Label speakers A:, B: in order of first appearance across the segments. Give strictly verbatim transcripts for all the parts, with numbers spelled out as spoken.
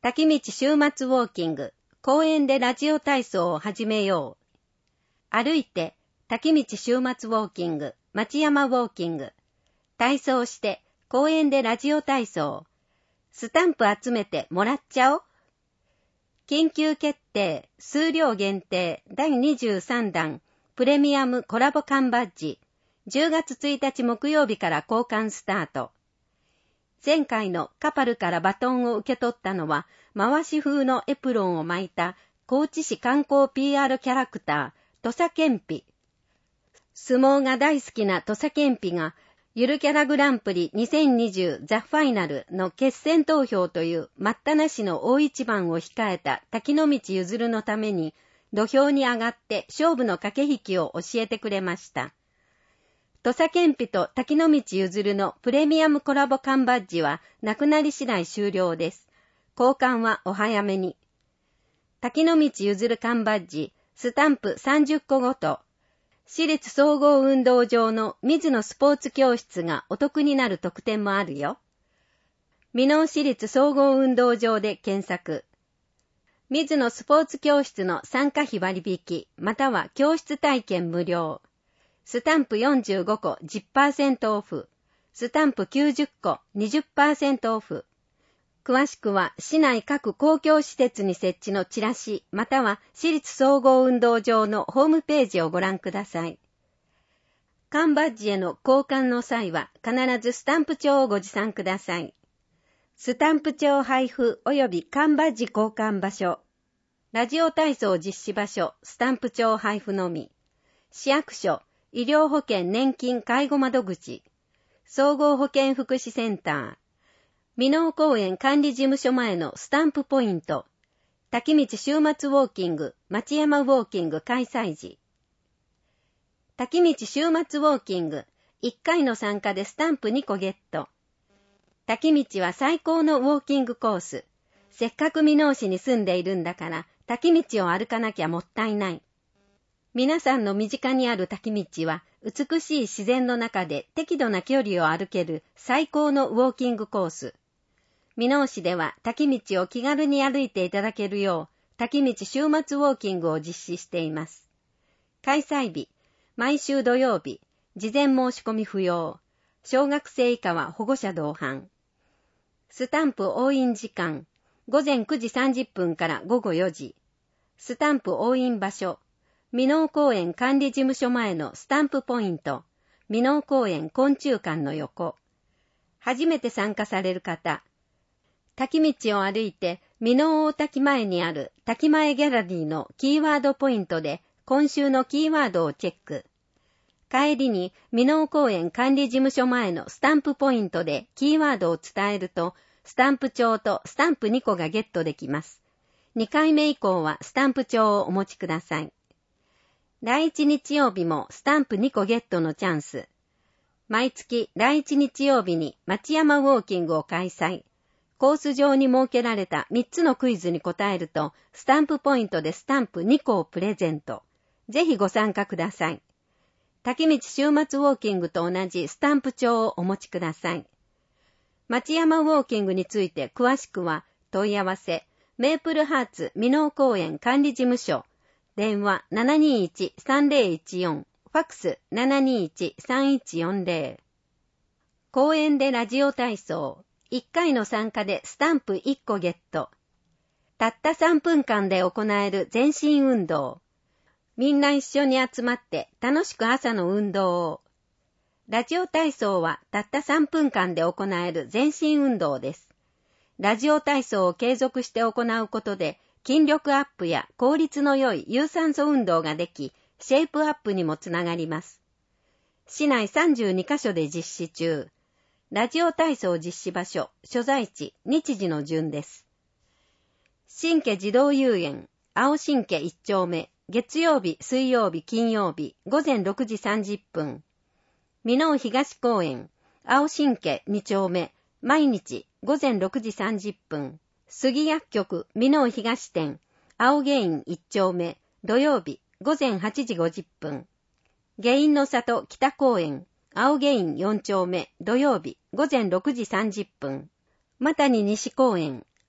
A: 滝道週末ウォーキング、公園でラジオ体操を始めよう。歩いて、滝道週末ウォーキング、町山ウォーキング。体操して、公園でラジオ体操。スタンプ集めてもらっちゃお。緊急決定、数量限定、だいにじゅうさんだん、プレミアムコラボ缶バッジ。じゅうがつついたち木曜日から交換スタート。前回のカパルからバトンを受け取ったのは、回し風のエプロンを巻いた高知市観光 ピーアール キャラクター、土佐健美。相撲が大好きな土佐健美が、ゆるキャラグランプリにせんにじゅうザ・ファイナルの決選投票という待ったなしの大一番を控えた滝の道ゆずるのために、土俵に上がって勝負の駆け引きを教えてくれました。土佐健美と滝の道ゆずるのプレミアムコラボ缶バッジはなくなり次第終了です。交換はお早めに。滝の道ゆずる缶バッジ、スタンプさんじゅっこごと、私立総合運動場の水野スポーツ教室がお得になる特典もあるよ。箕面市立総合運動場で検索。水野スポーツ教室の参加費割引、または教室体験無料。スタンプよんじゅうごこ じゅっパーセント オフ。スタンプきゅうじゅっこ にじゅっパーセント オフ。詳しくは市内各公共施設に設置のチラシ、または市立総合運動場のホームページをご覧ください。缶バッジへの交換の際は必ずスタンプ帳をご持参ください。スタンプ帳配布及び缶バッジ交換場所。ラジオ体操実施場所、スタンプ帳配布のみ。市役所、医療保険年金介護窓口、総合保健福祉センター、箕面公園管理事務所前のスタンプポイント、滝道週末ウォーキング、町山ウォーキング開催時。滝道週末ウォーキング、いっかいの参加でスタンプにこゲット。滝道は最高のウォーキングコース。せっかく箕面市に住んでいるんだから、滝道を歩かなきゃもったいない。皆さんの身近にある滝道は美しい自然の中で適度な距離を歩ける最高のウォーキングコース。箕面市では滝道を気軽に歩いていただけるよう滝道週末ウォーキングを実施しています。開催日、毎週土曜日、事前申し込み不要。小学生以下は保護者同伴。スタンプ押印時間、ごぜんくじさんじゅっぷんからごごよじ。スタンプ押印場所、箕面公園管理事務所前のスタンプポイント、箕面公園昆虫館の横。初めて参加される方、滝道を歩いて箕面大滝前にある滝前ギャラリーのキーワードポイントで今週のキーワードをチェック。帰りに箕面公園管理事務所前のスタンプポイントでキーワードを伝えると、スタンプ帳とスタンプにこがゲットできます。にかいめ以降はスタンプ帳をお持ちください。だいいち日曜日もスタンプにこゲットのチャンス。毎月だいいち日曜日に町山ウォーキングを開催。コース上に設けられたみっつのクイズに答えると、スタンプポイントでスタンプにこをプレゼント。ぜひご参加ください。滝道週末ウォーキングと同じスタンプ帳をお持ちください。町山ウォーキングについて詳しくは問い合わせ、メープルハーツ箕面公園管理事務所、電話 ななにいちさんぜろいちよん、ファックス ななにいちさんいちよんぜろ。公園でラジオ体操、いっかいの参加でスタンプいっこゲット。たったさんぷんかんで行える全身運動。みんな一緒に集まって楽しく朝の運動を。ラジオ体操はたったさんぷんかんで行える全身運動です。ラジオ体操を継続して行うことで、筋力アップや効率の良い有酸素運動ができ、シェイプアップにもつながります。市内さんじゅうにかしょで実施中。ラジオ体操実施場所、所在地、日時の順です。新家児童遊園、青新家いっ丁目、月曜日、水曜日、金曜日、ごぜんろくじさんじゅっぷん。箕面東公園、青新家に丁目、毎日、ごぜんろくじさんじゅっぷん。杉薬局箕面東店、青芸院いっ丁目、土曜日、ごぜんはちじごじゅっぷん。芸院の里北公園、青芸院よん丁目、土曜日、ごぜんろくじさんじゅっぷん。マタニ西公園、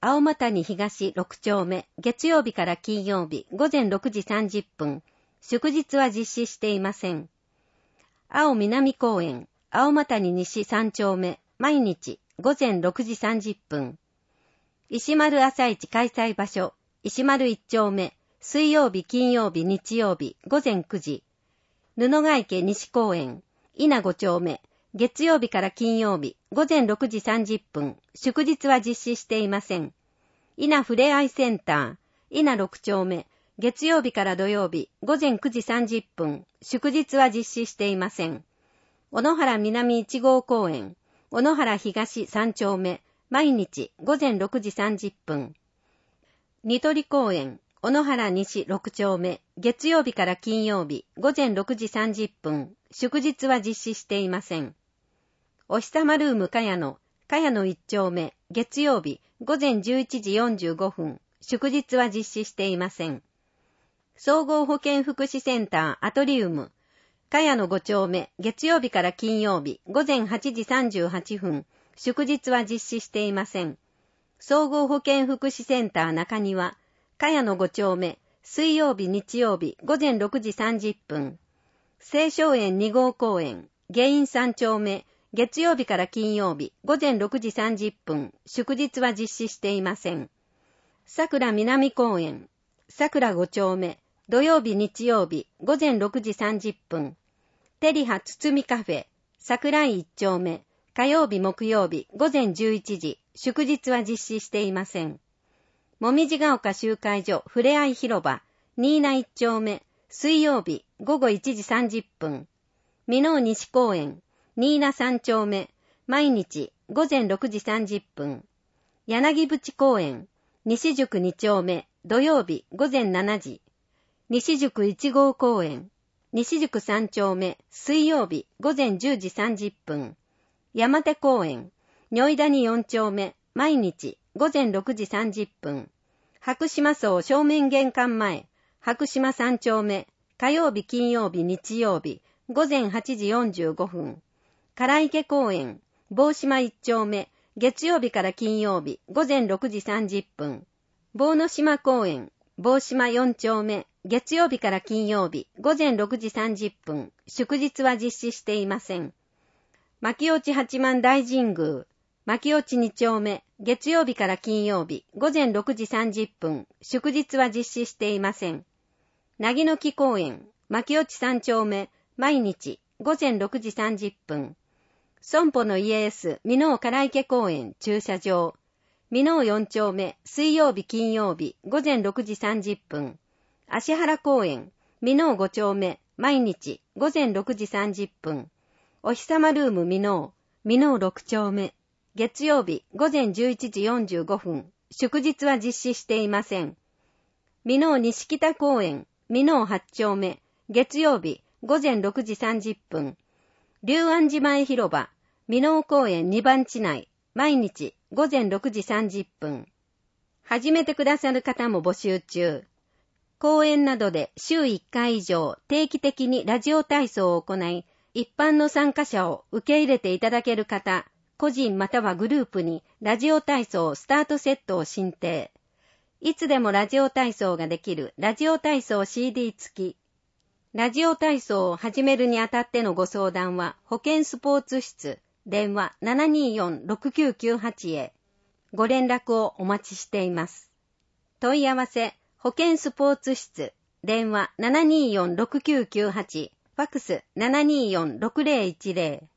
A: 青間谷東ろく丁目、月曜日から金曜日午前ろくじさんじゅっぷん、祝日は実施していません。青南公園、青間谷西さん丁目、毎日午前ろくじさんじゅっぷん。石丸朝市開催場所、石丸いち丁目、水曜日金曜日日曜日午前くじ。布ヶ池西公園、稲ご丁目、月曜日から金曜日午前ろくじさんじゅっぷん、祝日は実施していません。稲ふれあいセンター、稲ろく丁目、月曜日から土曜日午前くじさんじゅっぷん、祝日は実施していません。小野原南いち号公園、小野原東さん丁目、毎日午前ろくじさんじゅっぷん。ニトリ公園、小野原西ろく丁目、月曜日から金曜日午前ろくじさんじゅっぷん、祝日は実施していません。おひさまルームかやの、かやのいち丁目、月曜日午前じゅういちじよんじゅうごふん、祝日は実施していません。総合保健福祉センターアトリウム、かやのご丁目、月曜日から金曜日午前はちじさんじゅうはっぷん、祝日は実施していません。総合保健福祉センター中庭、かやのご丁目、水曜日日曜日午前ろくじさんじゅっぷん。青松園に号公園、下院さん丁目、月曜日から金曜日午前ろくじさんじゅっぷん、祝日は実施していません。桜南公園、桜ご丁目、土曜日日曜日午前ろくじさんじゅっぷん。テリハつつみカフェ、桜井いち丁目、火曜日木曜日午前じゅういちじ、祝日は実施していません。もみじが丘集会所ふれあい広場、新名いち丁目、水曜日午後いちじさんじゅっぷん。箕面西公園、新名さん丁目、毎日午前ろくじさんじゅっぷん。柳淵公園、西宿に丁目、土曜日午前しちじ。西宿いち号公園、西宿さん丁目、水曜日午前じゅうじさんじゅっぷん。山手公園、如意谷よん丁目、毎日午前ろくじさんじゅっぷん。白島荘正面玄関前、白島さん丁目、火曜日金曜日日曜日午前はちじよんじゅうごふん。唐池公園、坊島いち丁目、月曜日から金曜日午前ろくじさんじゅっぷん。坊野島公園、坊島よん丁目、月曜日から金曜日午前ろくじさんじゅっぷん、祝日は実施していません。牧落八幡大神宮、牧落に丁目、月曜日から金曜日午前ろくじさんじゅっぷん、祝日は実施していません。なぎの木公園、牧落さん丁目、毎日午前ろくじさんじゅっぷん。損保のイエス、箕面唐池公園駐車場、箕面よん丁目、水曜日金曜日午前ろくじさんじゅっぷん。芦原公園、箕面ご丁目、毎日午前ろくじさんじゅっぷん。おひさまルーム箕面、箕面ろく丁目、月曜日午前じゅういちじよんじゅうごふん、祝日は実施していません。箕面西北公園、箕面はち丁目、月曜日午前ろくじさんじゅっぷん。龍安寺前広場、箕面公園に番地内、毎日午前ろくじさんじゅっぷん。始めてくださる方も募集中。公園などで週いっかい以上定期的にラジオ体操を行い、一般の参加者を受け入れていただける方、個人またはグループにラジオ体操スタートセットを進呈。いつでもラジオ体操ができるラジオ体操 シーディー 付き。ラジオ体操を始めるにあたってのご相談は保健スポーツ室電話 ななにーよんろくきゅうきゅうはち へご連絡をお待ちしています。問い合わせ保健スポーツ室電話 ななにーよんろくきゅうきゅうはち ファクス ななにーよんろくぜろいちぜろ